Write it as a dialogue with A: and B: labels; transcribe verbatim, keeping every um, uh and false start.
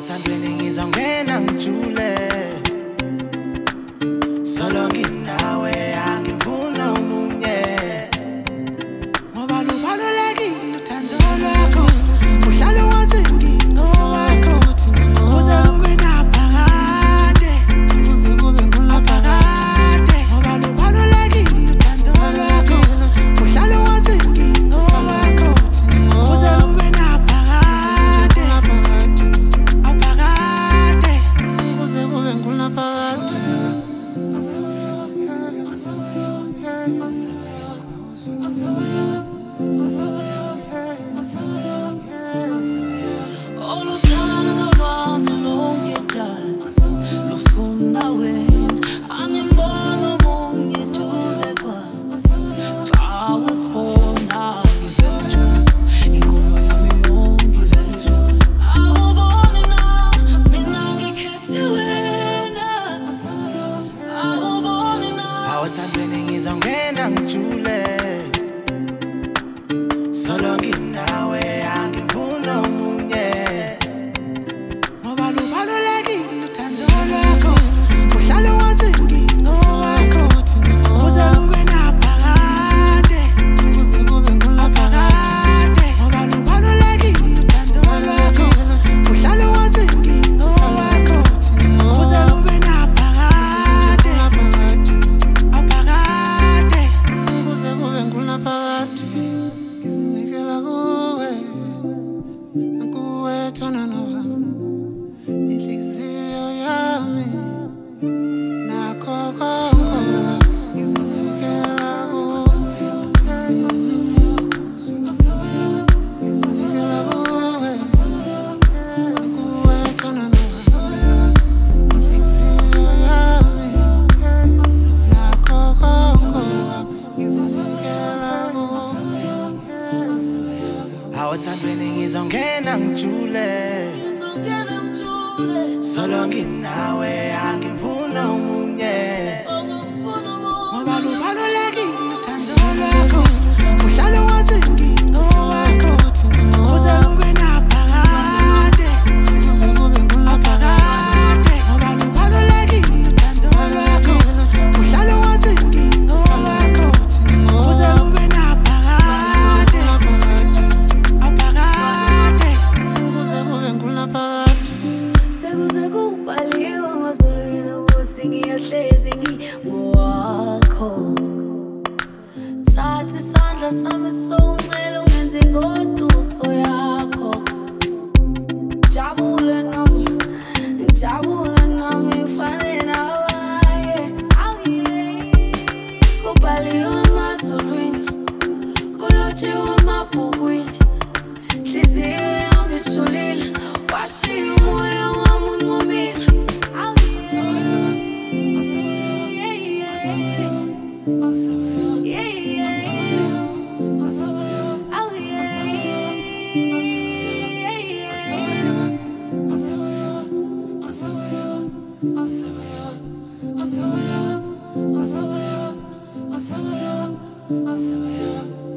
A: awuthandweni ngizongena ngijule solo nginawe angifuna omunye ngoba lubalulekile uthando lwakho uhlale wazi inkingo wakho uze ube naphakade uze kube ngulaphakade ngoba lubalulekile uthando lwakho uhlale wazi inkingo wakho uze ube naphakade aphakade uze kube ngulaphakade
B: Oluthando lwami longedala lufuna wena angibona omunye eduze kwami xa ukhona ngizenje ingoma yami yongizenje awuboni na mina ngikhethe wena awuboni na
A: awuthandweni ngizongena ngijule solo nginawe angifuna omunye ngoba lubalulekile uthando lwakho uhlale wazi inkingo wakho uze ube naphakade uze kube ngulaphakade ngoba lubalulekile uthando lwakho uhlale wazi inkingo wakho uze ube naphakade aphakade uze kube ngulaphakade ngizinikela kuwe kuwe thonana wami inhliziyo yami nakho konke ngizinikela kuwe ngizinikela kuwe kuwe thonana wami inhliziyo yami nakho konke ngizinikela kuwe awuthandweni ngizongena ngijule
B: ngizongena ngijule
A: solo nginawe angifuna omunye
B: ongifuna omunye
A: ngoba lubalulekile uthando lwakho uhlale wazi inkingo wakho uze ube naphakade uze kube ngulaphakade ngoba lubalulekile uthando lwakho uhlale wazi inkingo wakho uze ube naphakade aphakade uze kube ngulaphakade
B: sekuze kubhaliwe emazulwini ukuthi ngiyahlezi ngingowakho thatha isandla sami sokuncela ungenze ngoduso yakho jabule nami ngijabule nami ngifane nawe kubhaliwe emazulwini kulotshiwe emabhukwini nhliziyo yami ijulile washiya umoya wami uncumile
A: Awesome.